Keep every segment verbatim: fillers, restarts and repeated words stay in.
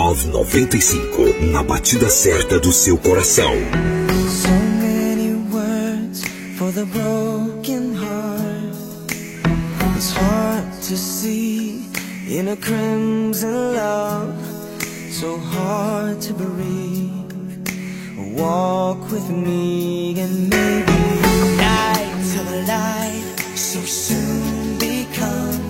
Love noventa e cinco, na batida certa do seu coração. So many words for the broken heart. It's hard to see in a crimson love. So hard to breathe. Walk with me and maybe night till the light so soon become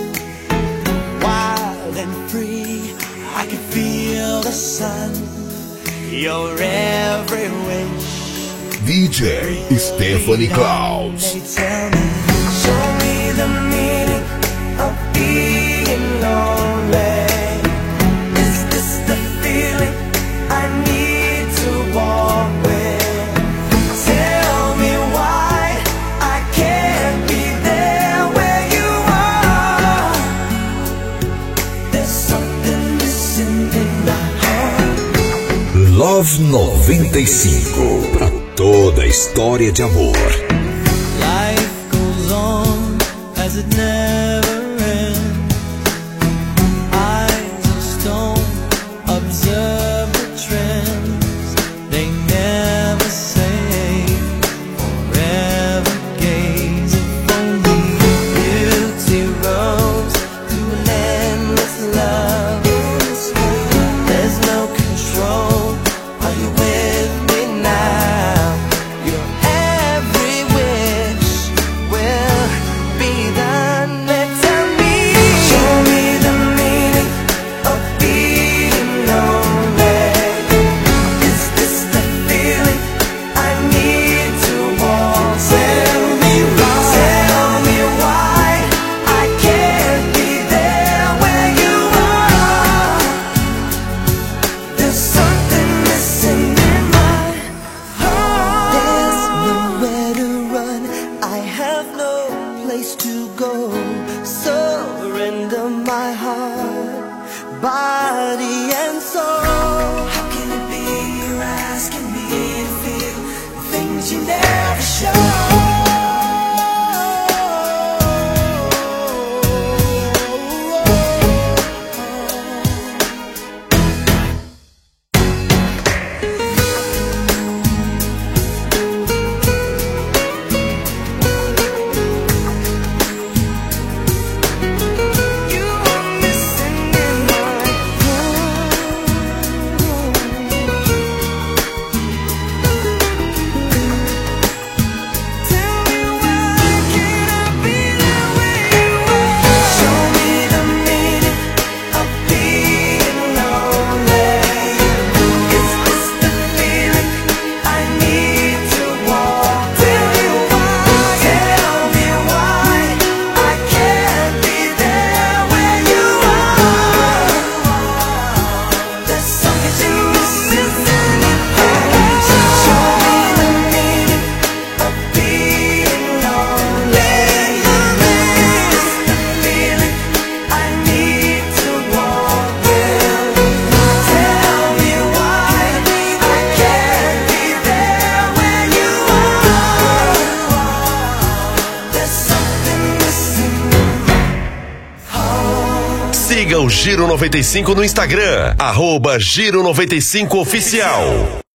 wild and free. I can feel the sun, your every wish. D J Stephanie Clouds. They tell me, show me the meaning of being lonely. Is this the feeling I need to walk with? Tell me why I can't be there where you are. There's something missing in my heart. Love noventa e cinco, pra toda a história de amor. Life goes on as it never ends. Eyes of stone observe the trends. They never say forever gaze. If only beauty rose to an endless love. There's no control. Are you with me now? Your every wish will be done. Tell me, show me the meaning of being lonely. Is this the feeling I need to walk? Tell me why, tell me why I can't be there where you are. There's something missing in my heart. There's nowhere to run, I have no place to go. Surrender my heart, body and soul. How can it be you're asking me to feel the things you never show? You are missing in my heart. Tell me why can't I be there where you are? Show me the meaning of being lonely. Is this the feeling I need to walk? Tell me why, tell me why I can't be there where you are. There's something missing in my heart. Show me the meaning of being lonely. Is this the feeling I need to walk with? Tell me why I can't be there where you are. There's something missing in my heart. Siga o Giro noventa e cinco no Instagram, arroba Giro noventa e cinco Oficial.